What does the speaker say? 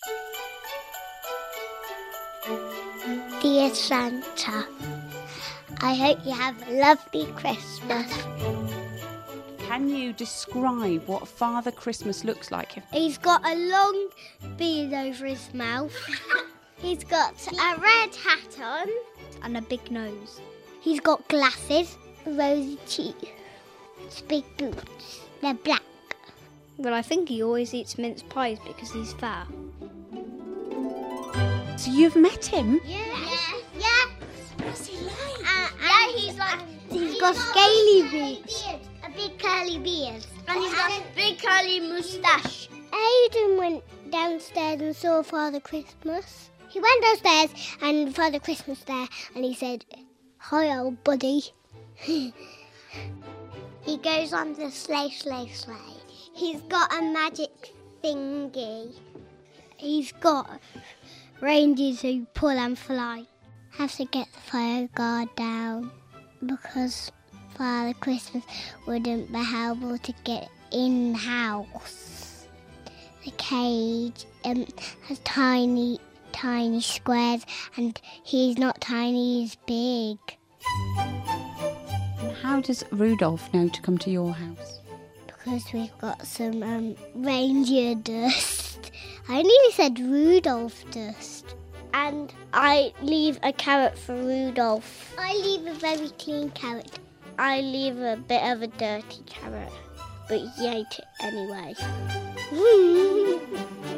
Dear Santa, I hope you have a lovely Christmas. Can you describe what Father Christmas looks like? He's got a long beard over his mouth. He's got a red hat on and a big nose. He's got glasses, rosy cheeks, big boots. They're black. Well, I think he always eats mince pies because he's fat. So you've met him? Yeah. What's he like? He's got scaly beaks, a big curly beard, and he's got a big curly moustache. Aidan went downstairs and saw Father Christmas. He went downstairs and Father Christmas there, and he said, "Hi, old buddy." He goes on the sleigh. He's got a magic thingy. He's got reindeers who pull and fly. Have to get the fire guard down because Father Christmas wouldn't be able to get in the house. The cage has tiny squares, and he's not tiny, he's big. How does Rudolph know to come to your house? Because we've got some reindeer dust. I nearly said Rudolph dust. And I leave a carrot for Rudolph. I leave a very clean carrot. I leave a bit of a dirty carrot, but he ate it anyway.